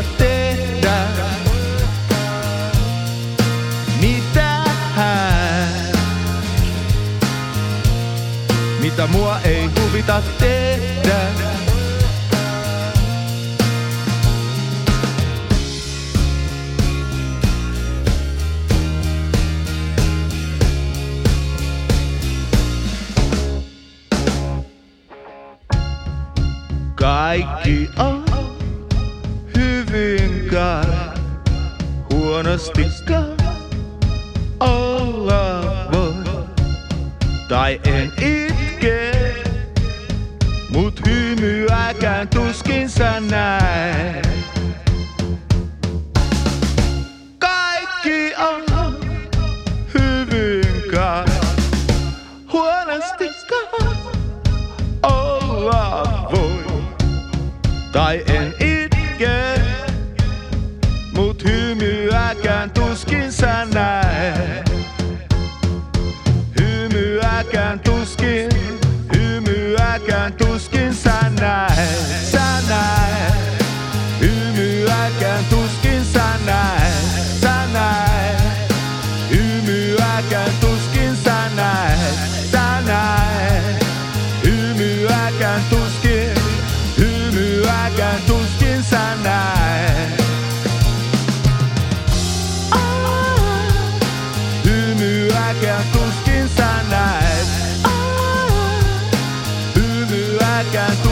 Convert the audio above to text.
huvita tehdä mitään, mitä mua ei huvita tehdä. Kaikki on hyvin kai, huonostikaan olla voi. Tai en itke, mut hymyäkään tuskin sä näet. Kaikki on hyvin kai, huonostikaan olla voi. Tai en itke, mut hymyäkään tuskin sä näet. Hymyäkään tuskin sä näet. Sä näet, hymyäkään tuskin sä näet. Sä näet, hymyäkään tuskin sä näet. Sä näet, hymyäkään tuskin sä näet. Hymyäkään tuskin sä näet. Hymyäkään tuskin